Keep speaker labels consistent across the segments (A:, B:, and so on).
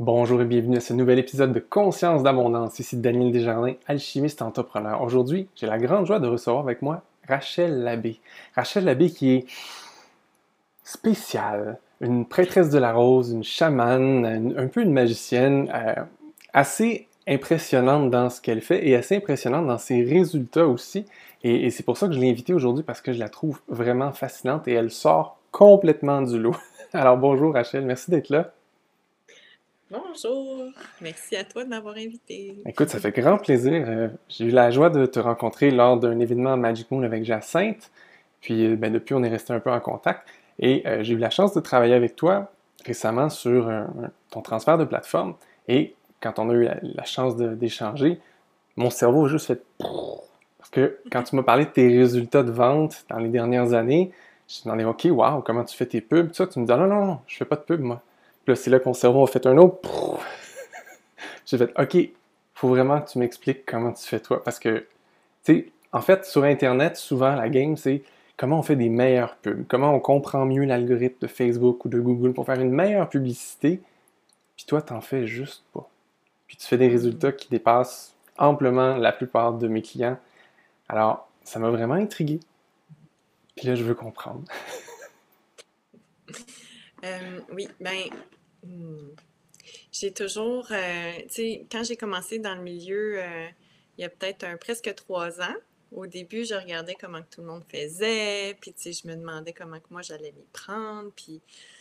A: Bonjour et bienvenue à ce nouvel épisode de Conscience d'abondance. Ici Daniel Desjardins, alchimiste entrepreneur. Aujourd'hui, j'ai la grande joie de recevoir avec moi Rachel Labbé. Rachel Labbé qui est spéciale, une prêtresse de la rose, une chamane, un peu une magicienne, assez impressionnante dans ce qu'elle fait et assez impressionnante dans ses résultats aussi. Et c'est pour ça que je l'ai invitée aujourd'hui parce que je la trouve vraiment fascinante et elle sort complètement du lot. Alors bonjour Rachel, merci d'être là.
B: Bonjour, merci à toi de m'avoir invité.
A: Écoute, ça fait grand plaisir. J'ai eu la joie de te rencontrer lors d'un événement Magic Moon avec Jacinthe. Puis, depuis, on est resté un peu en contact. Et j'ai eu la chance de travailler avec toi récemment sur ton transfert de plateforme. Et quand on a eu la chance d'échanger, mon cerveau a juste fait... Parce que quand tu m'as parlé de tes résultats de vente dans les dernières années, je me demandais, OK, wow, comment tu fais tes pubs? Tout ça, tu me dis, ah, non, non, non, je fais pas de pub, moi. Puis là, c'est là que mon cerveau a fait un autre... J'ai fait, OK, faut vraiment que tu m'expliques comment tu fais toi. Parce que, tu sais, en fait, sur Internet, souvent, la game, c'est comment on fait des meilleures pubs, comment on comprend mieux l'algorithme de Facebook ou de Google pour faire une meilleure publicité, puis toi, t'en fais juste pas. Puis tu fais des résultats
B: Mhm.
A: qui dépassent amplement la plupart de mes clients. Alors, ça m'a vraiment intrigué. Puis là, je veux comprendre.
B: Oui, hmm, j'ai toujours, tu sais, quand j'ai commencé dans le milieu, il y a peut-être presque 3 ans, au début, je regardais comment que tout le monde faisait, puis tu sais, je me demandais comment que moi j'allais m'y prendre, puis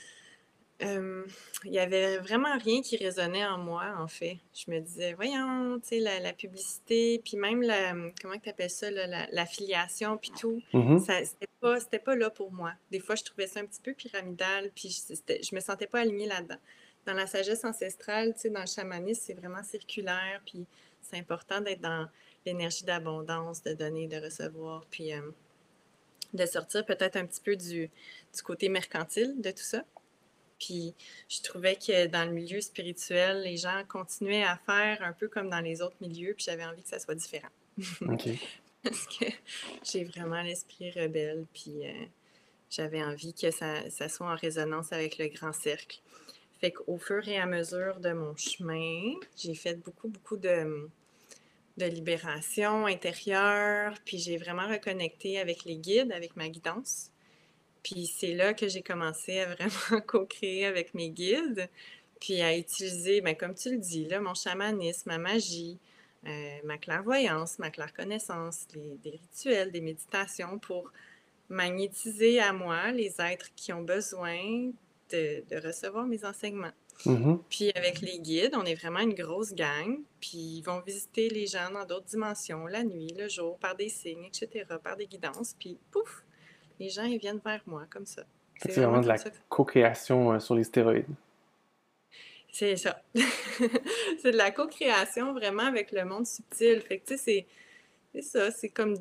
B: Euh, il y avait vraiment rien qui résonnait en moi, en fait. Je me disais, voyons, tu sais, la publicité, puis même comment tu appelles ça, là, l'affiliation, puis tout,
A: Mhm.
B: ça, c'était pas là pour moi. Des fois, je trouvais ça un petit peu pyramidal, puis je me sentais pas alignée là-dedans. Dans la sagesse ancestrale, tu sais, dans le chamanisme, c'est vraiment circulaire, puis c'est important d'être dans l'énergie d'abondance, de donner, de recevoir, puis de sortir peut-être un petit peu du côté mercantile de tout ça. Puis je trouvais que dans le milieu spirituel, les gens continuaient à faire un peu comme dans les autres milieux, puis j'avais envie que ça soit différent.
A: OK.
B: Parce que j'ai vraiment l'esprit rebelle, puis j'avais envie que ça soit en résonance avec le grand cercle. Fait qu'au fur et à mesure de mon chemin, j'ai fait beaucoup, beaucoup de libération intérieure, puis j'ai vraiment reconnecté avec les guides, avec ma guidance. Puis c'est là que j'ai commencé à vraiment co-créer avec mes guides, puis à utiliser, ben, comme tu le dis, là, mon chamanisme, ma magie, ma clairvoyance, ma clairconnaissance, des rituels, des méditations pour magnétiser à moi les êtres qui ont besoin de recevoir mes enseignements.
A: Mhm.
B: Puis avec les guides, on est vraiment une grosse gang, puis ils vont visiter les gens dans d'autres dimensions, la nuit, le jour, par des signes, etc., par des guidances, puis pouf, les gens, ils viennent vers moi comme ça.
A: Fait que
B: C'est
A: c'est
B: vraiment
A: vraiment de
B: comme
A: la
B: ça que
A: co-création sur les stéroïdes.
B: c'est ça. C'est de la co-création vraiment avec le monde subtil. Fait que, tu sais, c'est ça. C'est comme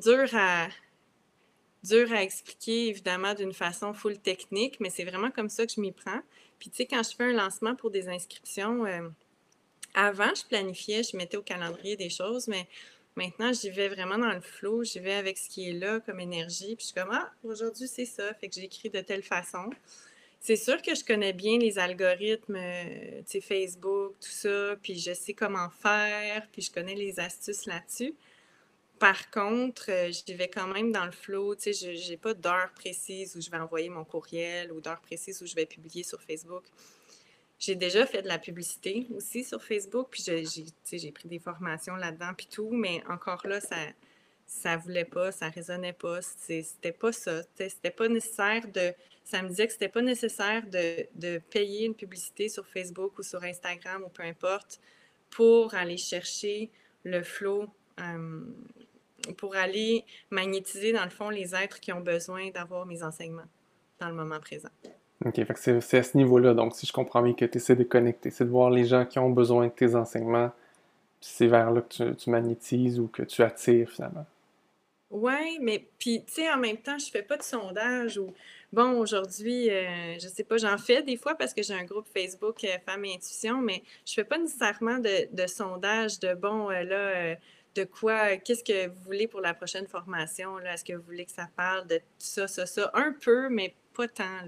B: dur à expliquer, évidemment, d'une façon full technique, mais c'est vraiment comme ça que je m'y prends. Puis, tu sais, quand je fais un lancement pour des inscriptions, avant, je planifiais, je mettais au calendrier des choses, mais maintenant, j'y vais vraiment dans le flow, j'y vais avec ce qui est là comme énergie, puis je suis comme, ah, aujourd'hui, c'est ça, fait que j'écris de telle façon. C'est sûr que je connais bien les algorithmes, tu sais, Facebook, tout ça, puis je sais comment faire, puis je connais les astuces là-dessus. Par contre, j'y vais quand même dans le flow, tu sais, j'ai pas d'heure précise où je vais envoyer mon courriel ou d'heure précise où je vais publier sur Facebook. J'ai déjà fait de la publicité aussi sur Facebook, puis j'ai pris des formations là-dedans, puis tout, mais encore là, ça voulait pas, ça résonnait pas, c'était pas ça. C'était pas nécessaire de. Ça me disait que c'était pas nécessaire de payer une publicité sur Facebook ou sur Instagram ou peu importe pour aller chercher le flow, pour aller magnétiser dans le fond les êtres qui ont besoin d'avoir mes enseignements dans le moment présent.
A: OK, fait que c'est à ce niveau-là, donc si je comprends bien que tu essaies de connecter, c'est de voir les gens qui ont besoin de tes enseignements, puis c'est vers là que tu magnétises ou que tu attires finalement.
B: Ouais, mais puis tu sais, en même temps, je fais pas de sondage ou bon, aujourd'hui, je sais pas, j'en fais des fois parce que j'ai un groupe Facebook Femmes et Intuition, mais je fais pas nécessairement de sondage de bon, là, de quoi, qu'est-ce que vous voulez pour la prochaine formation, là? Est-ce que vous voulez que ça parle de ça, ça, ça? Un peu, mais pas tant, là.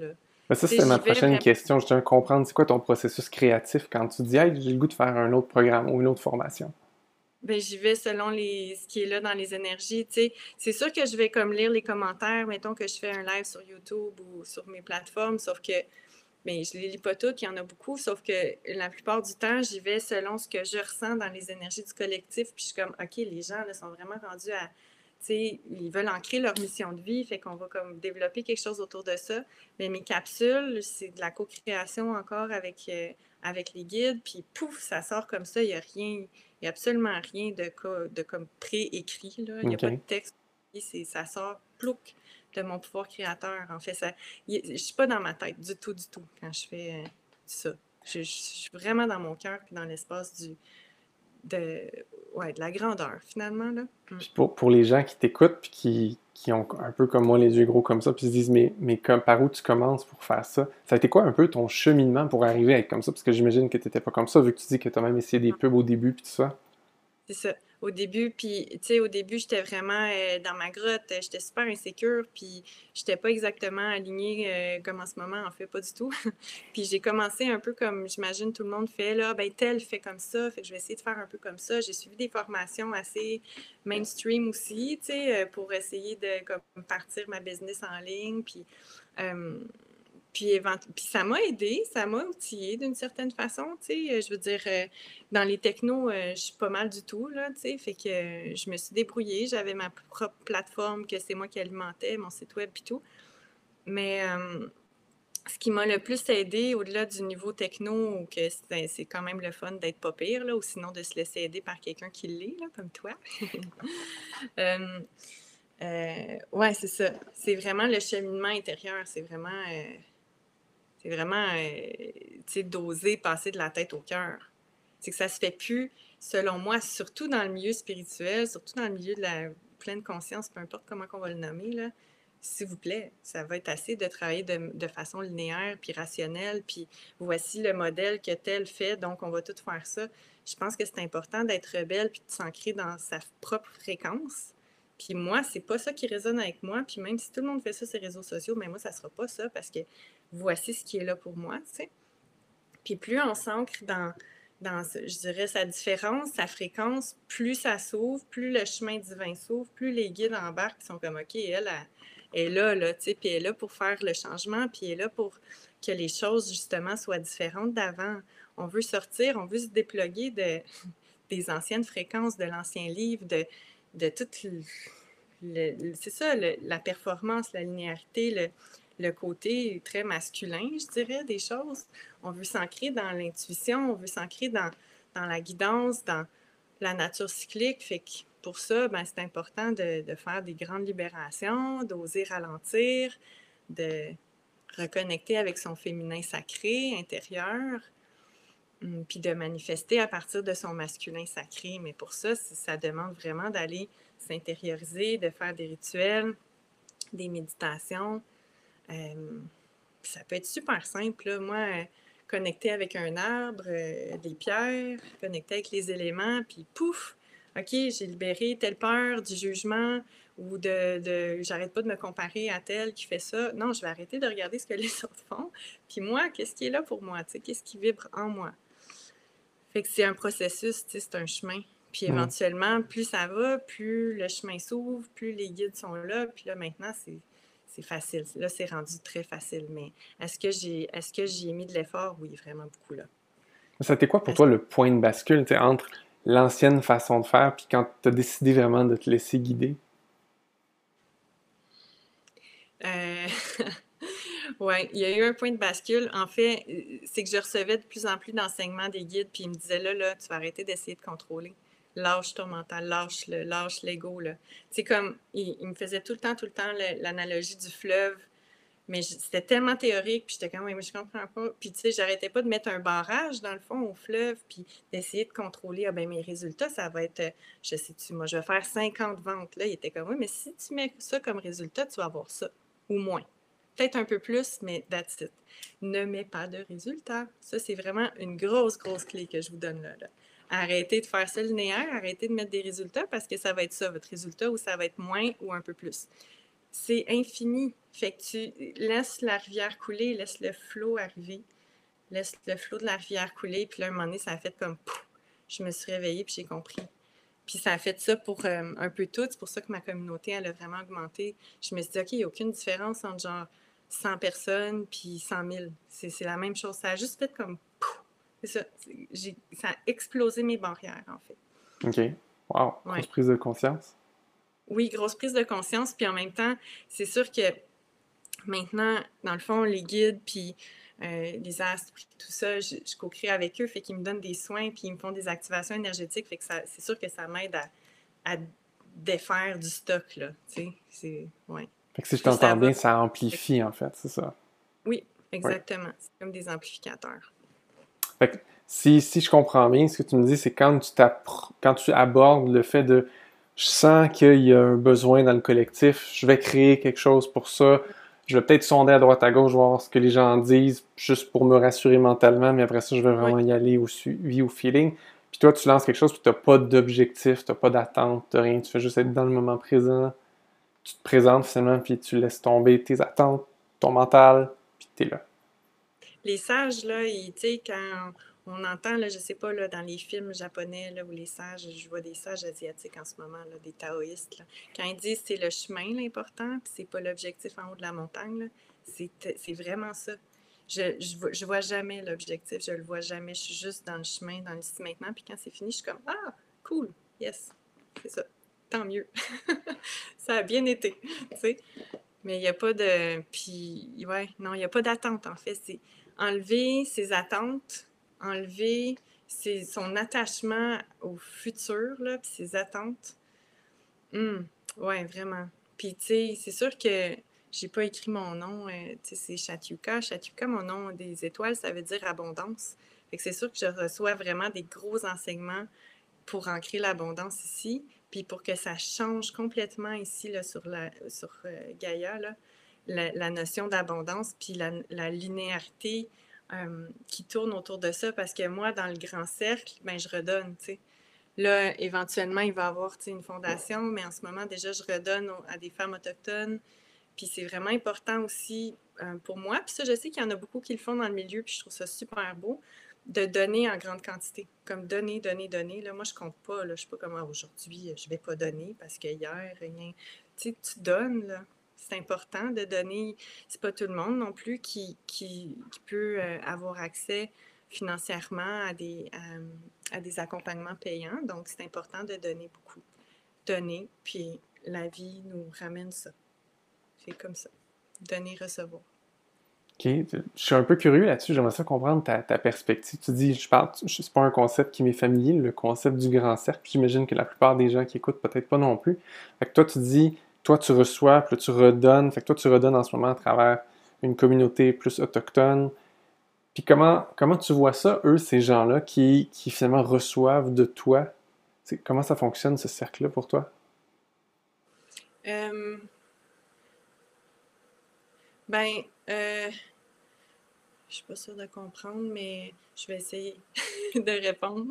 A: Ben, ça,
B: Tu sais,
A: c'était ma
B: j'y vais
A: prochaine
B: vraiment.
A: question. Je tiens à comprendre, c'est quoi ton processus créatif quand tu dis, hey, j'ai le goût de faire un autre programme ou une autre formation?
B: Ben, j'y vais selon ce qui est là dans les énergies, tu sais. C'est sûr que je vais comme lire les commentaires, mettons que je fais un live sur YouTube ou sur mes plateformes, sauf que ben, je les lis pas toutes, il y en a beaucoup, sauf que la plupart du temps, j'y vais selon ce que je ressens dans les énergies du collectif, puis je suis comme, OK, les gens là, sont vraiment rendus à, tu sais, ils veulent ancrer leur mission de vie, fait qu'on va comme développer quelque chose autour de ça. Mais mes capsules, c'est de la co-création encore avec les guides, puis pouf, ça sort comme ça, il n'y a rien, il n'y a absolument rien de comme préécrit, là. Il n'y a pas de
A: OK.
B: texte, ça sort plouc de mon pouvoir créateur. En fait, je ne suis pas dans ma tête du tout quand je fais ça. Je suis vraiment dans mon cœur puis dans l'espace de, ouais, de la grandeur, finalement. Là.
A: Puis pour les gens qui t'écoutent puis qui ont un peu comme moi les yeux gros comme ça, puis se disent, mais comme, par où tu commences pour faire ça? Ça a été quoi un peu ton cheminement pour arriver à être comme ça? Parce que j'imagine que tu n'étais pas comme ça, vu que tu dis que tu as même essayé des pubs au début puis tout ça.
B: C'est ça. Au début, puis, tu sais, au début, j'étais vraiment dans ma grotte, j'étais super insécure, puis j'étais pas exactement alignée comme en ce moment, en fait, pas du tout. Puis j'ai commencé un peu comme, j'imagine, tout le monde fait, là, ben, tel fait comme ça, fait que je vais essayer de faire un peu comme ça. J'ai suivi des formations assez mainstream aussi, tu sais, pour essayer de comme, partir ma business en ligne, euh, puis ça m'a aidé, ça m'a outillé d'une certaine façon, tu sais. Je veux dire, dans les technos, je suis pas mal du tout, là, tu sais. Fait que je me suis débrouillée. J'avais ma propre plateforme que c'est moi qui alimentais, mon site web et tout. Mais ce qui m'a le plus aidé, au-delà du niveau techno, que c'est quand même le fun d'être pas pire, là, ou sinon de se laisser aider par quelqu'un qui l'est, là, comme toi. euh, ouais, c'est ça. C'est vraiment le cheminement intérieur. C'est vraiment, tu sais, d'oser passer de la tête au cœur. C'est que ça se fait plus, selon moi, surtout dans le milieu spirituel, surtout dans le milieu de la pleine conscience, peu importe comment on va le nommer, là. S'il vous plaît, ça va être assez de travailler de façon linéaire puis rationnelle, puis voici le modèle que tel fait, donc on va tout faire ça. Je pense que c'est important d'être rebelle puis de s'ancrer dans sa propre fréquence. Puis moi, c'est pas ça qui résonne avec moi. Puis même si tout le monde fait ça sur les réseaux sociaux, mais moi, ça sera pas ça parce que voici ce qui est là pour moi, tu sais. Puis plus on s'ancre dans je dirais, sa différence, sa fréquence, plus ça s'ouvre, plus le chemin divin s'ouvre, plus les guides embarquent, ils sont comme, OK, elle est là, tu sais, puis elle est là pour faire le changement, puis elle est là pour que les choses, justement, soient différentes d'avant. On veut sortir, on veut se déploguer des anciennes fréquences, de l'ancien livre, de tout c'est ça, la performance, la linéarité, le côté très masculin, je dirais, des choses. On veut s'ancrer dans l'intuition, on veut s'ancrer dans la guidance, dans la nature cyclique. Fait que pour ça, ben, c'est important de faire des grandes libérations, d'oser ralentir, de reconnecter avec son féminin sacré intérieur, puis de manifester à partir de son masculin sacré. Mais pour ça, ça demande vraiment d'aller s'intérioriser, de faire des rituels, des méditations. Ça peut être super simple. Là. Moi, connecter avec un arbre, des pierres, connecter avec les éléments, puis pouf, OK, j'ai libéré telle peur du jugement ou j'arrête pas de me comparer à tel qui fait ça. Non, je vais arrêter de regarder ce que les autres font. Puis moi, qu'est-ce qui est là pour moi? Qu'est-ce qui vibre en moi? Fait que c'est un processus, c'est un chemin. Puis
A: Mm.
B: éventuellement, plus ça va, plus le chemin s'ouvre, plus les guides sont là. Puis là, maintenant, c'est facile. Là, c'est rendu très facile. Mais est-ce que j'y ai mis de l'effort? Oui, vraiment beaucoup, là.
A: Ça a été quoi pour
B: Est-ce
A: toi le point de bascule, tu sais, entre l'ancienne façon de faire puis quand tu as décidé vraiment de te laisser guider?
B: Euh, ouais, il y a eu un point de bascule. En fait, c'est que je recevais de plus en plus d'enseignements des guides, puis ils me disaient là, tu vas arrêter d'essayer de contrôler. Lâche ton mental, lâche l'ego, là. C'est comme, il me faisait tout le temps l'analogie du fleuve, mais c'était tellement théorique, puis j'étais comme, mais je comprends pas. Puis tu sais, j'arrêtais pas de mettre un barrage, dans le fond, au fleuve, puis d'essayer de contrôler, ah ben mes résultats, ça va être, je sais-tu, moi, je vais faire 50 ventes. Là, il était comme, oui, mais si tu mets ça comme résultat, tu vas avoir ça, ou moins. Peut-être un peu plus, mais that's it. Ne mets pas de résultats. Ça, c'est vraiment une grosse clé que je vous donne là. Arrêtez de faire ça linéaire, arrêtez de mettre des résultats parce que ça va être ça, votre résultat, ou ça va être moins ou un peu plus. c'est infini. Fait que tu laisses la rivière couler, laisse le flot arriver, laisse le flot de la rivière couler, puis là, un moment donné, ça a fait comme pouf, je me suis réveillée, puis j'ai compris. Puis ça a fait ça pour un peu tout. C'est pour ça que ma communauté, elle a vraiment augmenté. Je me suis dit, OK, il n'y a aucune différence entre genre 100 personnes puis 100 000. C'est la même chose. Ça a juste fait comme pouf. C'est ça. Ça a explosé mes barrières, en fait.
A: OK. Wow. Grosse
B: Ouais.
A: prise de conscience.
B: Oui, grosse prise de conscience. Puis en même temps, c'est sûr que maintenant, dans le fond, les guides, puis les astres, puis tout ça, je co-crée avec eux, fait qu'ils me donnent des soins, puis ils me font des activations énergétiques, fait que c'est sûr que ça m'aide à défaire du stock, là, tu sais, ouais.
A: Fait que si je
B: Plus ça
A: t'entends
B: va,
A: bien, ça amplifie, en fait, c'est ça.
B: oui,
A: Oui.
B: exactement, c'est comme des amplificateurs.
A: Fait que si je comprends bien, ce que tu me dis, c'est quand tu abordes le fait de je sens qu'il y a un besoin dans le collectif, je vais créer quelque chose pour ça, je vais peut-être sonder à droite à gauche, voir ce que les gens en disent, juste pour me rassurer mentalement, mais après ça, je vais
B: Ouais.
A: vraiment y aller au suivi, au feeling. Puis toi, tu lances quelque chose, puis tu n'as pas d'objectif, tu n'as pas d'attente, tu rien, tu fais juste être dans le moment présent, tu te présentes finalement, puis tu laisses tomber tes attentes, ton mental, puis tu es là.
B: Les sages, là, tu sais, quand on entend, là, je sais pas, là, dans les films japonais, là, où les sages, je vois des sages asiatiques en ce moment, là, des taoïstes, là, quand ils disent c'est le chemin l'important, puis c'est pas l'objectif en haut de la montagne, là, c'est vraiment ça. Je vois jamais l'objectif, je le vois jamais, je suis juste dans le chemin, dans le ici maintenant, puis quand c'est fini, je suis comme ah, cool, yes, c'est ça, tant mieux. Ça a bien été, tu sais. Mais il n'y a pas de. Puis, ouais, non, il n'y a pas d'attente, en fait. C'est enlever ses attentes, enlever son attachement au futur, là, puis ses attentes. Ouais, vraiment. Puis, tu sais, c'est sûr que j'ai pas écrit mon nom, tu sais, c'est Chatyuka. Chatyuka, mon nom des étoiles, ça veut dire abondance. Fait que c'est sûr que je reçois vraiment des gros enseignements pour ancrer l'abondance ici, puis pour que ça change complètement ici là, sur Gaïa, là, la notion d'abondance, puis la linéarité qui tourne autour de ça, parce que moi, dans le grand cercle, ben, je redonne, tu sais. Là, éventuellement, il va y avoir une fondation, mais en ce moment, déjà, je redonne à des femmes autochtones. Puis c'est vraiment important aussi pour moi. Puis ça, je sais qu'il y en a beaucoup qui le font dans le milieu, puis je trouve ça super beau, de donner en grande quantité. Comme donner, donner, donner. Là, moi, je compte pas. Là, je sais pas comment aujourd'hui, je vais pas donner parce que hier, rien. Tu sais, tu donnes, là. C'est important de donner. C'est pas tout le monde non plus qui peut avoir accès financièrement à des accompagnements payants. Donc, c'est important de donner beaucoup. Donner, puis la vie nous ramène ça. C'est comme ça. Donner, recevoir.
A: OK. Je suis un peu curieux là-dessus. J'aimerais ça comprendre ta perspective. Tu dis, c'est pas un concept qui m'est familier, le concept du grand cercle. J'imagine que la plupart des gens qui écoutent, peut-être pas non plus. Fait que toi, tu dis, toi, tu reçois, puis là, tu redonnes. Fait que toi, tu redonnes en ce moment à travers une communauté plus autochtone. Puis comment tu vois ça, eux, ces gens-là, qui finalement reçoivent de toi? Comment ça fonctionne, ce cercle-là, pour toi?
B: Euh, ben, je suis pas sûre de comprendre, mais je vais essayer de répondre.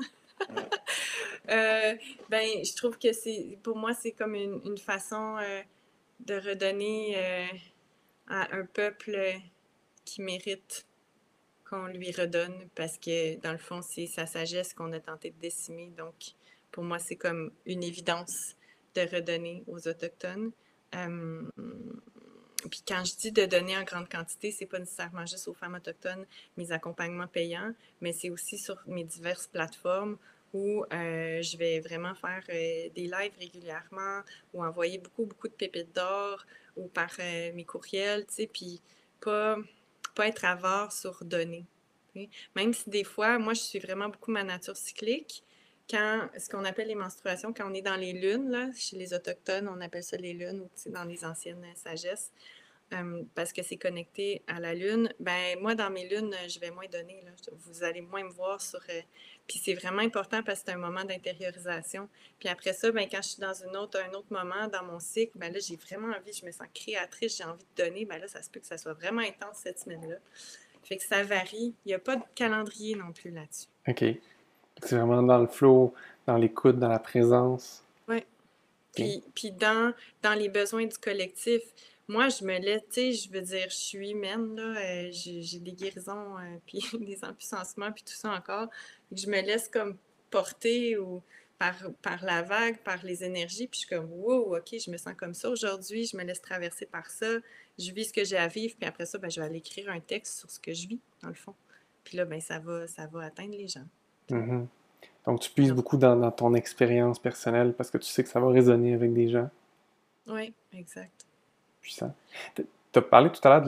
B: Ben, je trouve que pour moi, c'est comme une façon de redonner à un peuple qui mérite qu'on lui redonne parce que, dans le fond, c'est sa sagesse qu'on a tenté de décimer. Donc, pour moi, c'est comme une évidence de redonner aux Autochtones. Euh, Puis quand je dis de donner en grande quantité, c'est pas nécessairement juste aux femmes autochtones mes accompagnements payants, mais c'est aussi sur mes diverses plateformes où je vais vraiment faire des lives régulièrement ou envoyer beaucoup de pépites d'or ou par mes courriels, tu sais, puis pas, pas être avare sur donner. Okay? Même si des fois, moi, je suis vraiment beaucoup ma nature cyclique, quand ce qu'on appelle les menstruations, quand on est dans les lunes, là, chez les Autochtones, on appelle ça les lunes, ou dans les anciennes sagesses, parce que c'est connecté à la Lune, ben moi, dans mes lunes, je vais moins donner. Là. Vous allez moins me voir sur... puis c'est vraiment important parce que c'est un moment d'intériorisation. Puis après ça, ben, quand je suis dans un autre moment dans mon cycle, ben là, j'ai vraiment envie, je me sens créatrice, j'ai envie de donner. Ben là, ça se peut que ça soit vraiment intense cette semaine-là. Fait que ça varie. Il n'y a pas de calendrier non plus là-dessus.
A: OK. C'est vraiment dans le flow, dans l'écoute, dans la présence.
B: Oui.
A: OK.
B: Puis dans les besoins du collectif, moi, je me laisse, tu sais, je veux dire, je suis humaine, là, j'ai des guérisons, puis des empuissancements, puis tout ça encore. Fait que je me laisse comme porter ou par la vague, par les énergies, puis je suis comme, wow, OK, je me sens comme ça aujourd'hui, je me laisse traverser par ça, je vis ce que j'ai à vivre, puis après ça, ben, je vais aller écrire un texte sur ce que je vis, dans le fond. Puis là, ben, ça va atteindre les gens. Tu sais.
A: Mhm. Donc, tu puises
B: Donc,
A: beaucoup dans ton expérience personnelle parce que tu sais que ça va résonner avec des gens.
B: oui, exact.
A: Puissant. Tu as parlé tout à l'heure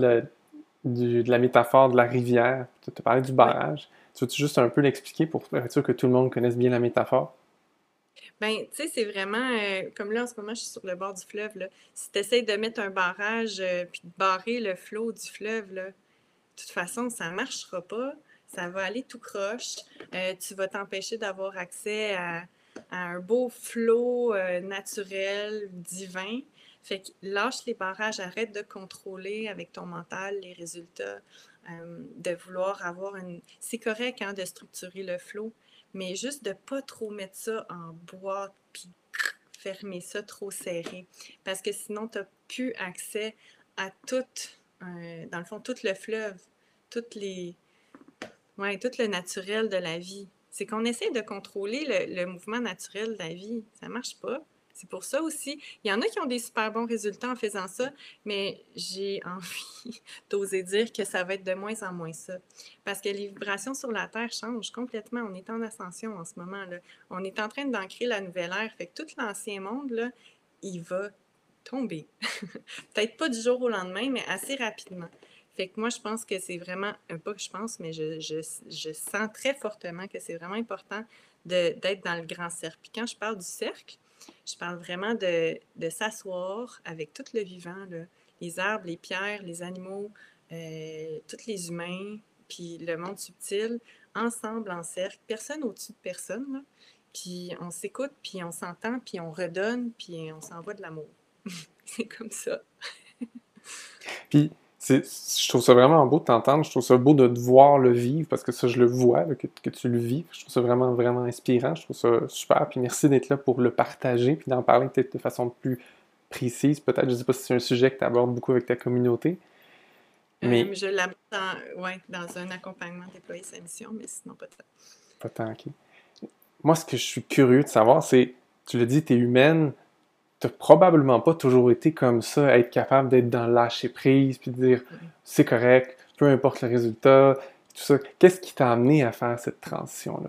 A: de la métaphore de la rivière. Tu as parlé du
B: Oui.
A: barrage. Tu veux-tu juste un peu l'expliquer pour être sûr que tout le monde connaisse bien la métaphore?
B: Ben, tu sais, c'est vraiment comme là en ce moment, je suis sur le bord du fleuve, là. Si tu essaies de mettre un barrage puis de barrer le flot du fleuve, là, de toute façon, ça ne marchera pas. Ça va aller tout croche. Tu vas t'empêcher d'avoir accès à un beau flot naturel, divin. Fait que lâche les barrages, arrête de contrôler avec ton mental les résultats, de vouloir avoir une. C'est correct hein, de structurer le flot, mais juste de ne pas trop mettre ça en boîte puis fermer ça trop serré. Parce que sinon, tu n'as plus accès à tout, dans le fond, tout le fleuve, toutes les, ouais, tout le naturel de la vie. C'est qu'on essaie de contrôler le mouvement naturel de la vie. Ça marche pas. C'est pour ça aussi. Il y en a qui ont des super bons résultats en faisant ça, mais j'ai envie d'oser dire que ça va être de moins en moins ça. Parce que les vibrations sur la Terre changent complètement. On est en ascension en ce moment, là. On est en train d'ancrer la nouvelle ère. Fait que tout l'ancien monde, là, il va tomber. Peut-être pas du jour au lendemain, mais assez rapidement. Fait que moi, je pense que c'est vraiment, pas que je pense, mais je sens très fortement que c'est vraiment important d'être dans le grand cercle. Puis quand je parle du cercle, je parle vraiment de s'asseoir avec tout le vivant, là, les arbres, les pierres, les animaux, tous les humains, puis le monde subtil, ensemble en cercle, personne au-dessus de personne, là. Puis on s'écoute, puis on s'entend, puis on redonne, puis on s'envoie de l'amour. C'est comme ça.
A: Puis, je trouve ça vraiment beau de t'entendre. Je trouve ça beau de te voir le vivre parce que ça, je le vois, là, que tu le vis. Je trouve ça vraiment, vraiment inspirant. Je trouve ça super. Puis merci d'être là pour le partager puis d'en parler peut-être de façon plus précise. Peut-être, je sais pas si c'est un sujet que tu abordes beaucoup avec ta communauté. Mais
B: Je l'aborde dans un accompagnement déployer sa mission, mais sinon pas de ça.
A: pas tant, ok. Moi, ce que je suis curieux de savoir, c'est, tu l'as dit, tu es humaine, t'as probablement pas toujours été comme ça, à être capable d'être dans le lâcher prise, puis de dire
B: Ouais.
A: c'est correct, peu importe le résultat, tout ça. Qu'est-ce qui t'a amené à faire cette transition-là?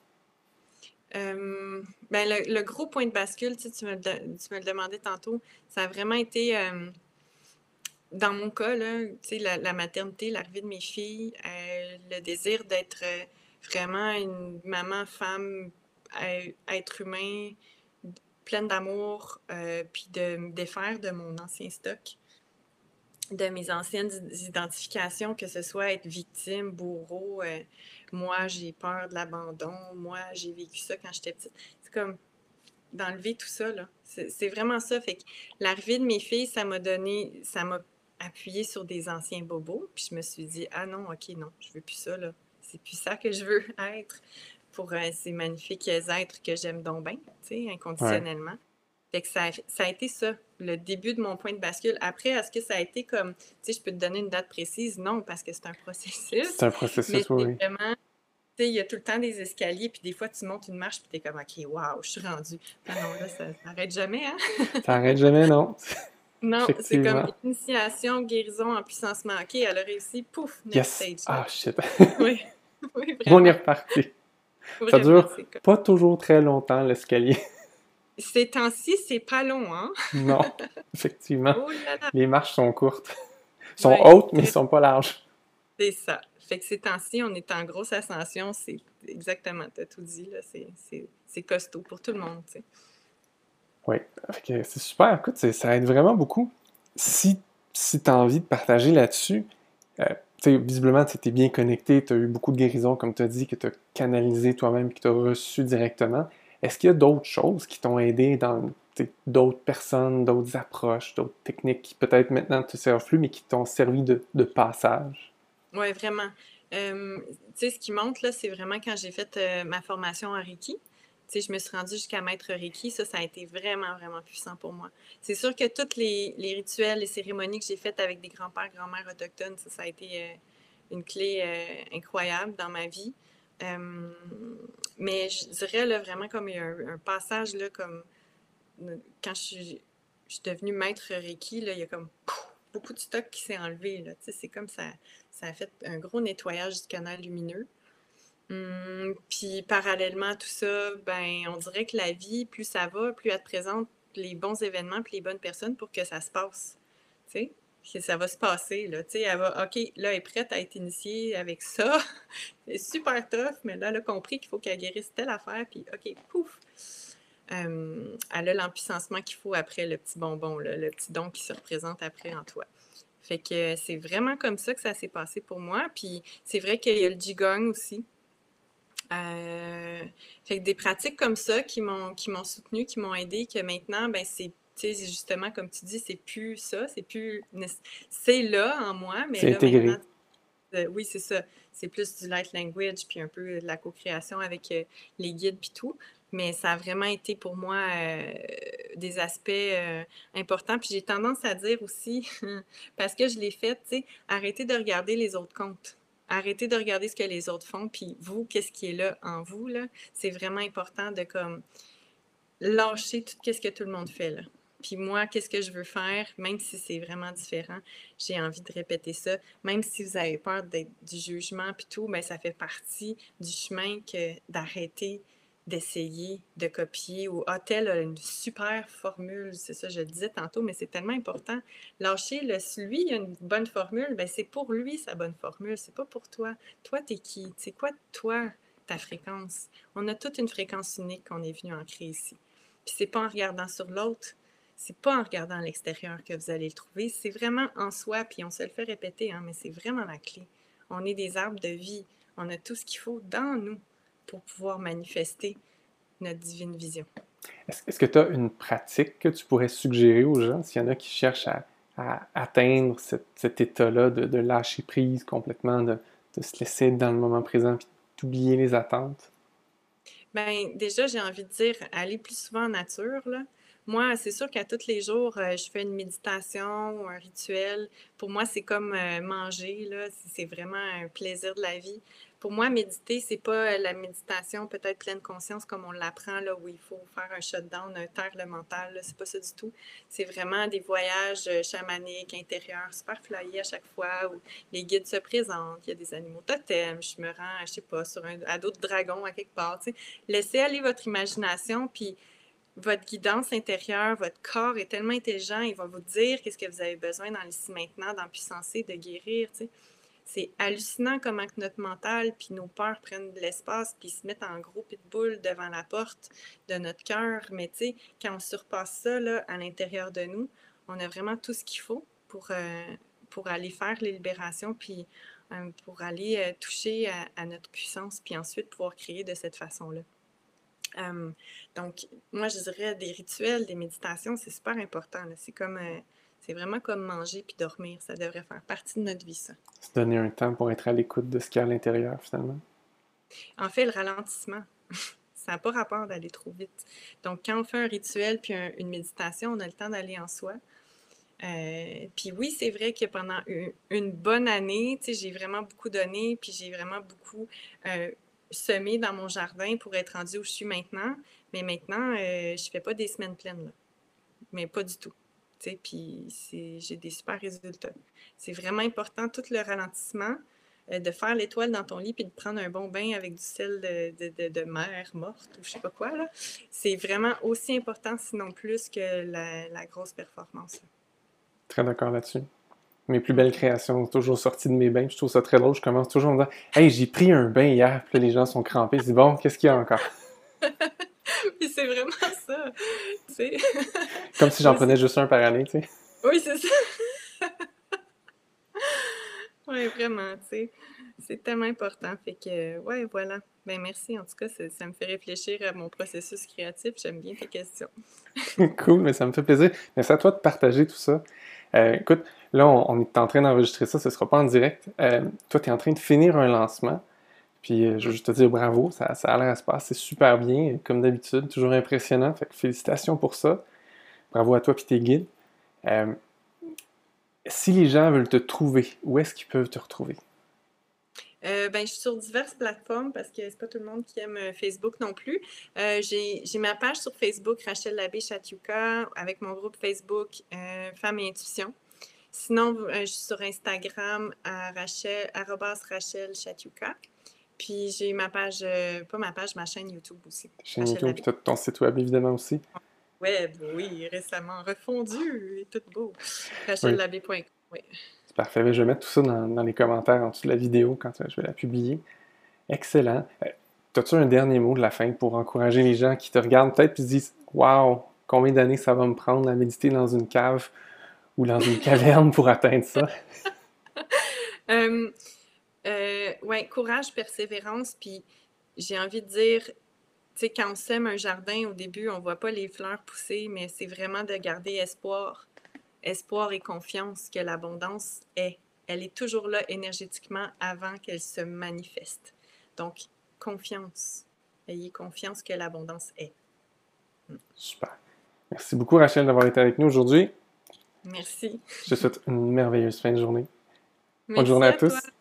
B: Ben le gros point de bascule, tu me le demandais tantôt, ça a vraiment été, dans mon cas, là, la maternité, l'arrivée de mes filles, le désir d'être vraiment une maman, femme, être humain, pleine d'amour, puis de me défaire de mon ancien stock, de mes anciennes identifications, que ce soit être victime, bourreau, moi j'ai peur de l'abandon, moi j'ai vécu ça quand j'étais petite. C'est comme d'enlever tout ça, là. C'est vraiment ça. Fait que l'arrivée de mes filles, ça m'a appuyé sur des anciens bobos, puis je me suis dit, ah non, ok, non, je veux plus ça, là. C'est plus ça que je veux être pour ces magnifiques êtres que j'aime donc bien, tu sais,
A: Ouais.
B: inconditionnellement. Fait que ça a été ça, le début de mon point de bascule. Après, est-ce que ça a été comme, tu sais, je peux te donner une date précise? Non, parce que c'est un
A: C'est
B: processus,
A: un
B: mais
A: processus, oui,
B: c'est
A: oui.
B: vraiment, tu sais, il y a tout le temps des escaliers, puis des fois, tu montes une marche, puis t'es comme, OK, waouh, je suis rendue. Ah non, là, ça n'arrête jamais, hein?
A: Ça arrête jamais, non?
B: Non, c'est comme
A: Effectivement.
B: initiation, guérison, empuissancement. OK, elle a réussi, pouf, next
A: Yes!
B: stage, là.
A: Ah, shit!
B: Oui, oui,
A: On est
B: vraiment,
A: reparti. Ça
B: vraiment,
A: dure
B: c'est comme...
A: pas toujours très longtemps, l'escalier.
B: Ces temps-ci, c'est pas long, hein?
A: Non, effectivement.
B: Oh là là!
A: Les marches sont courtes. Sont
B: Oui,
A: hautes, mais
B: très,
A: sont pas larges.
B: c'est ça. Fait que ces temps-ci, on est en grosse ascension, c'est exactement, t'as tout dit, là, c'est costaud pour tout le monde, tu sais.
A: Oui, c'est super. Écoute, ça aide vraiment beaucoup. Si, si tu as envie de partager là-dessus, euh, visiblement, tu es bien connecté, tu as eu beaucoup de guérisons, comme tu as dit, que tu as canalisé toi-même, que tu as reçu directement. Est-ce qu'il y a d'autres choses qui t'ont aidé dans d'autres personnes, d'autres approches, d'autres techniques qui peut-être maintenant ne te servent plus, mais qui t'ont servi de passage?
B: Oui, vraiment. Tu sais, ce qui monte, là, c'est vraiment quand j'ai fait ma formation en Reiki. Tu sais, je me suis rendue jusqu'à Maître Reiki. Ça a été vraiment, vraiment puissant pour moi. C'est sûr que tous les rituels, les cérémonies que j'ai faites avec des grands-pères, grand-mères autochtones, ça a été une clé incroyable dans ma vie. Mais je dirais là, vraiment comme il y a un passage là, comme quand je suis devenue Maître Reiki, là, il y a comme beaucoup de stock qui s'est enlevé. Là. C'est comme ça a fait un gros nettoyage du canal lumineux. Puis parallèlement à tout ça, ben on dirait que la vie, plus ça va, plus elle te présente les bons événements puis les bonnes personnes pour que ça se passe. Tu sais, que ça va se passer, là. Tu sais, elle va, OK, là, elle est prête à être initiée avec ça. C'est super tough, mais là, elle a compris qu'il faut qu'elle guérisse telle affaire, puis OK, pouf! Elle a l'empuissancement qu'il faut après le petit bonbon, là, le petit don qui se représente après en toi. Fait que c'est vraiment comme ça que ça s'est passé pour moi. Puis c'est vrai qu'il y a le Qigong aussi. Fait que des pratiques comme ça qui m'ont soutenu, qui m'ont aidé, que maintenant, ben c'est justement, comme tu dis, c'est plus ça, c'est là en moi, mais
A: C'est
B: là
A: intégré.
B: maintenant, oui, c'est ça. C'est plus du light language, puis un peu de la co-création avec les guides puis tout. Mais ça a vraiment été pour moi des aspects importants. Puis j'ai tendance à dire aussi, parce que je l'ai fait, tu sais, arrêtez de regarder les autres comptes. Arrêtez de regarder ce que les autres font, puis vous, qu'est-ce qui est là en vous, là. C'est vraiment important de comme lâcher tout ce que tout le monde fait, là. Puis moi, qu'est-ce que je veux faire, même si c'est vraiment différent, j'ai envie de répéter ça. Même si vous avez peur du jugement puis tout, ben ça fait partie du chemin que d'arrêter d'essayer de copier ou ah, tel a une super formule, c'est ça, je le disais tantôt, mais c'est tellement important. Lâcher lui, il a une bonne formule, ben c'est pour lui sa bonne formule, c'est pas pour toi. Toi, t'es qui? C'est quoi toi, ta fréquence? On a toute une fréquence unique qu'on est venu ancrer ici. Puis c'est pas en regardant sur l'autre, c'est pas en regardant à l'extérieur que vous allez le trouver, c'est vraiment en soi, puis on se le fait répéter, hein, mais c'est vraiment la clé. On est des arbres de vie, on a tout ce qu'il faut dans nous pour pouvoir manifester notre divine vision.
A: Est-ce que tu as une pratique que tu pourrais suggérer aux gens, s'il y en a qui cherchent à atteindre cet état-là de lâcher prise complètement, de se laisser être dans le moment présent, puis d'oublier les attentes?
B: Bien, déjà, j'ai envie de dire, aller plus souvent en nature, là. Moi, c'est sûr qu'à tous les jours, je fais une méditation ou un rituel. Pour moi, c'est comme manger, là. C'est vraiment un plaisir de la vie. Pour moi, méditer, c'est pas la méditation peut-être pleine conscience comme on l'apprend, là, où il faut faire un shutdown, taire le mental, là. C'est pas ça du tout. C'est vraiment des voyages chamaniques, intérieurs, super flyés à chaque fois, où les guides se présentent, il y a des animaux totems, je me rends, je sais pas, à d'autres dragons à quelque part, tu sais. Laissez aller votre imagination, puis votre guidance intérieure, votre corps est tellement intelligent, il va vous dire qu'est-ce que vous avez besoin dans l'ici maintenant, dans puissancer, de guérir, tu sais. C'est hallucinant comment que notre mental puis nos peurs prennent de l'espace puis se mettent en gros pitbull devant la porte de notre cœur. Mais tu sais, quand on surpasse ça là, à l'intérieur de nous, on a vraiment tout ce qu'il faut pour aller faire les libérations puis pour aller toucher à notre puissance puis ensuite pouvoir créer de cette façon-là. Donc, moi, je dirais des rituels, des méditations, c'est super important. C'est comme, c'est vraiment comme manger puis dormir. Ça devrait faire partie de notre vie, ça.
A: Se donner un temps pour être à l'écoute de ce qu'il y a à l'intérieur, finalement.
B: En fait, le ralentissement, ça n'a pas rapport d'aller trop vite. Donc, quand on fait un rituel puis une méditation, on a le temps d'aller en soi. Puis oui, c'est vrai que pendant une bonne année, tu sais, j'ai vraiment beaucoup donné, puis j'ai vraiment beaucoup semé dans mon jardin pour être rendue où je suis maintenant. Mais maintenant, je fais pas des semaines pleines, là. Mais pas du tout. Tu sais, puis j'ai des super résultats. C'est vraiment important, tout le ralentissement, de faire l'étoile dans ton lit puis de prendre un bon bain avec du sel de mer morte ou je sais pas quoi, là. C'est vraiment aussi important, sinon plus que la grosse performance, là.
A: Très d'accord là-dessus. Mes plus belles créations sont toujours sorties de mes bains. Je trouve ça très drôle. Je commence toujours en me disant hey, j'ai pris un bain hier. Puis là, les gens sont crampés. Ils disent bon, qu'est-ce qu'il y a encore?
B: Puis c'est vraiment ça. Tu sais.
A: Comme si j'en prenais juste un par année, tu sais.
B: Oui, c'est ça. Oui, vraiment, tu sais. C'est tellement important. Fait que, ouais, voilà. Ben merci. En tout cas, ça me fait réfléchir à mon processus créatif. J'aime bien tes questions.
A: Cool, mais ça me fait plaisir. Merci à toi de partager tout ça. Écoute, là, on est en train d'enregistrer ça. Ce ne sera pas en direct. Toi, tu es en train de finir un lancement. Puis je veux juste te dire bravo, ça a l'air à se passer super bien, comme d'habitude, toujours impressionnant. Fait que félicitations pour ça. Bravo à toi et tes guides. Euh, si les gens veulent te trouver, où est-ce qu'ils peuvent te retrouver?
B: Ben, je suis sur diverses plateformes parce que c'est pas tout le monde qui aime Facebook non plus. J'ai ma page sur Facebook, Rachel Labbé-Chatiuka, avec mon groupe Facebook Femmes et Intuition. Sinon, je suis sur Instagram à @Rachel Chatiuka. Puis j'ai ma page, pas ma page, ma chaîne YouTube aussi.
A: Chaîne
B: Rachel
A: YouTube,
B: Labbé.
A: puis t'as ton site web évidemment aussi.
B: Web, oui, récemment refondu et tout beau.
A: Oui,
B: RachelLabbé.com, oui.
A: c'est parfait. Ben, je vais mettre tout ça dans les commentaires en dessous de la vidéo quand je vais la publier. Excellent. T'as-tu un dernier mot de la fin pour encourager les gens qui te regardent peut-être et se disent waouh, combien d'années ça va me prendre à méditer dans une cave ou dans une caverne pour atteindre ça?
B: Euh, ouais, courage, persévérance, puis j'ai envie de dire, tu sais, quand on sème un jardin, au début, on voit pas les fleurs pousser, mais c'est vraiment de garder espoir, espoir et confiance que l'abondance est. Elle est toujours là énergétiquement avant qu'elle se manifeste. Donc, confiance. Ayez confiance que l'abondance est.
A: Super. Merci beaucoup, Rachel, d'avoir été avec nous aujourd'hui.
B: Merci.
A: Je te souhaite une merveilleuse fin de journée. Bonne
B: Merci
A: journée à
B: à toi.
A: tous.